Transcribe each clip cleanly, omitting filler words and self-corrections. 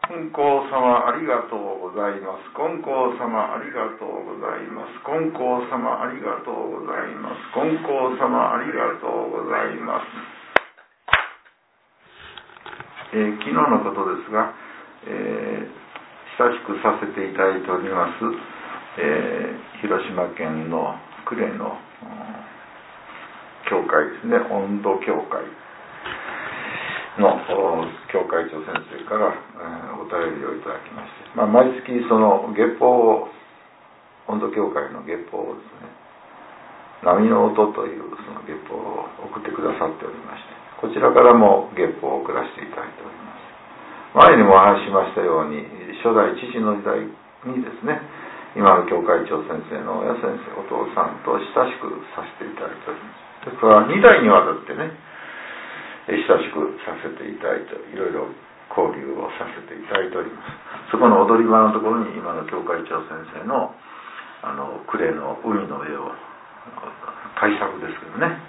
金光様ありがとうございます。金光様ありがとうございます。金光様ありがとうございます。金光様ありがとうございます。昨日のことですが、親しくさせていただいております、広島県の呉の教会ですね、温度教会の教会長先生から、お便りをいただきまして、毎月その月報を、温度教会の月報をですね、波の音というその月報を送ってくださっておりまして、こちらからも月報を送らせていただいております。前にもお話ししましたように、初代父の時代にですね、今の教会長先生の親先生、お父さんと親しくさせていただいております。ですから2代にわたってね、親しくさせていただいて、いろいろ交流をさせていただいております。そこの踊り場のところに今の教会長先生の呉の海の絵を、大作ですけどね、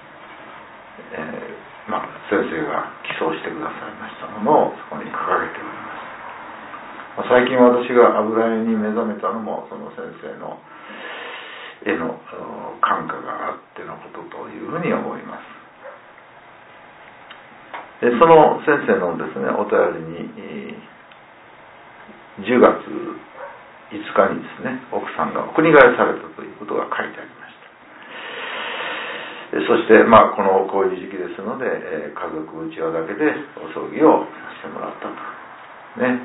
先生が寄贈してくださいましたものをそこに掲げております。最近私が油絵に目覚めたのもその先生の絵の感化があってのことというふうに思います。その先生のですね、お便りに10月5日にですね、奥さんがお国替えされたということが書いてありました。そしてこういう時期ですので、家族うちわだけでお葬儀をさせてもらったとね。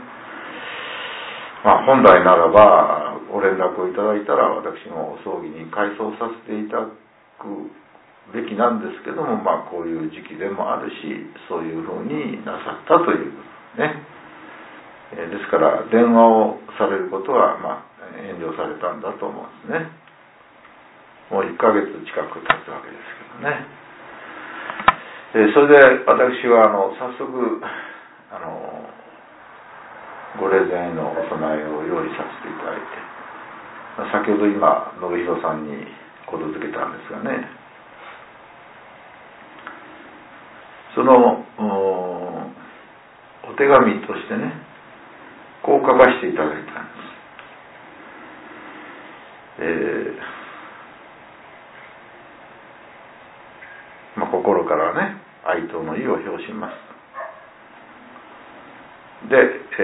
本来ならばお連絡をいただいたら私もお葬儀に改装させていただくべきなんですけども、こういう時期でもあるし、そういうふうになさったというね。ですから電話をされることは遠慮されたんだと思うんですね。もう1ヶ月近く経つわけですけどね。それで私は早速ご霊前へのお供えを用意させていただいて、先ほど今信弘さんにことづけたんですがね、そのお手紙としてね、こう書かせていただいたんです。心からね、哀悼の意を表します。で、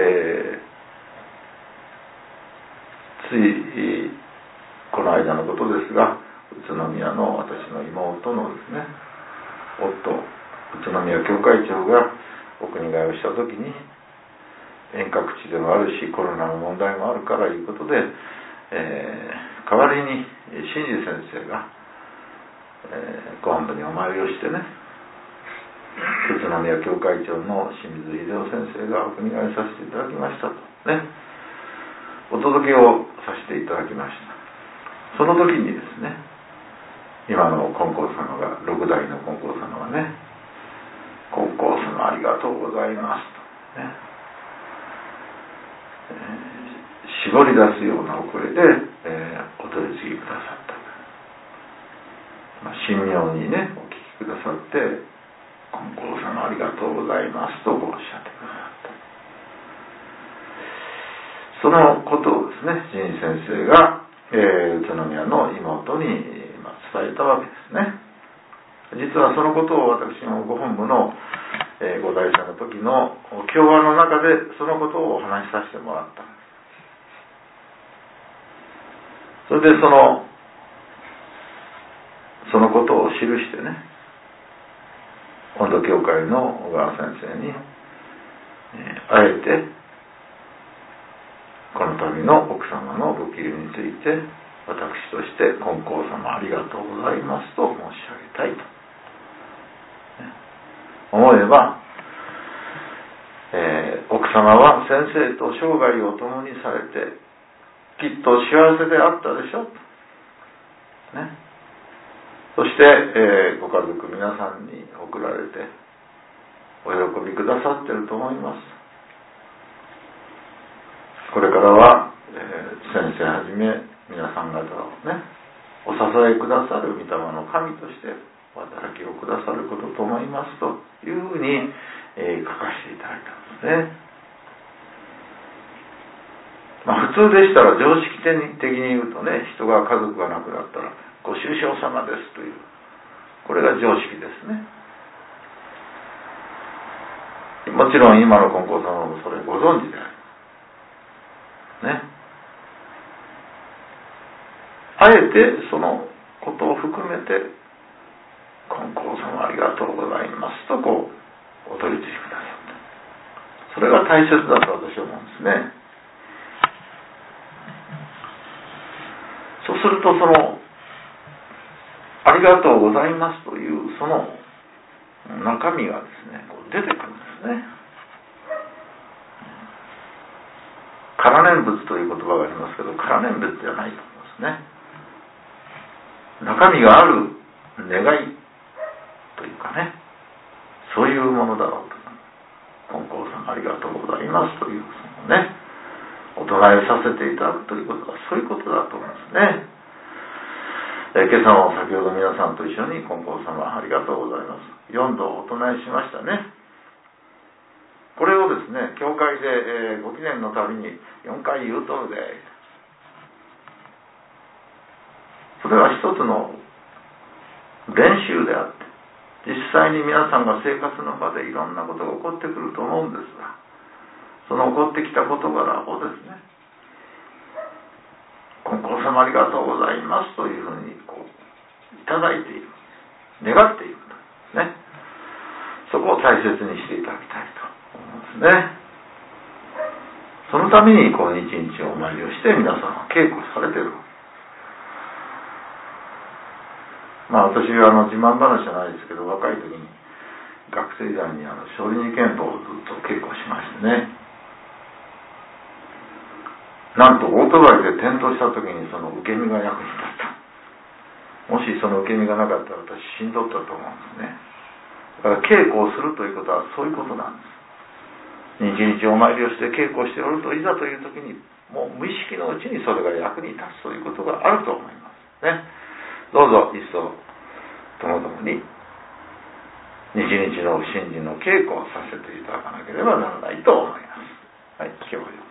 ついこの間のことですが、宇都宮の私の妹のですね、夫、宇都宮教会長がお国替えをした時に、遠隔地でもあるしコロナの問題もあるからいうことで、代わりに真治先生が、ご本土にお参りをしてね、宇都宮教会長の清水秀夫先生がお国替えさせていただきましたとね、お届けをさせていただきました。その時にですね、今の金光様が、6代の金光様がね、金光様ありがとうございますとね、絞り出すようなお声で、お取り次ぎくださった。神妙にね、お聞きくださって、金光様ありがとうございますとおっしゃってくださった。そのことをですね、真治先生が、宇都宮の妹に、伝えたわけですね。実はそのことを私のご本部の、ご代祭の時の教話の中でそのことをお話しさせてもらったんです。それでそのことを記してね、本土教会の小川先生に、あえてこの度の奥様のご起立について私として金光様ありがとうございますと申し上げたいと、思えば、奥様は先生と生涯を共にされてきっと幸せであったでしょう、ね、そして、ご家族皆さんに送られてお喜びくださっていると思います。これからは、先生はじめ皆さん方をね、お支えくださる御霊の神として働きをくださることと思いますというふうに、書かせていただいたんですね。 普通でしたら常識的に言うとね、人が家族が亡くなったらご愁傷様ですという、これが常識ですね。もちろん今の金光様もそれご存知であるね。あえてそのことを含めて金光様ありがとうございますとお取り次ぎくださった。それが大切だと私は思うんですね。そうするとありがとうございますというその中身がですね、出てくるんですね。空念仏という言葉がありますけど、空念仏じゃないと思いますね。中身がある願いというかね、そういうものだろうと。金光さんありがとうございますというね、お唱えさせていただくということはそういうことだと思いますね。今朝も先ほど皆さんと一緒に金光様ありがとうございます4度お唱えしましたね。これをですね、教会で、ご記念のたびに4回言うとるで、それは一つの練習であって、実際に皆さんが生活の場でいろんなことが起こってくると思うんですが、その起こってきた事柄をですね、金光様ありがとうございますというふうにいただいている、願っているとね、そこを大切にしていただきたいと思いますね。そのために日々お参りをして皆さんは稽古されている。私は自慢話じゃないですけど、若い時に学生時代に小児憲法をずっと稽古しましてね、なんとオートバイで転倒した時にその受け身が役に立った。もしその受け身がなかったら私死んどったと思うんですね。だから稽古をするということはそういうことなんです。日々お参りをして稽古をしておると、いざという時にもう無意識のうちにそれが役に立つということがあると思いますね。どうぞ一層ともどもに日々の信心の稽古をさせていただかなければならないと思います。はい、今日は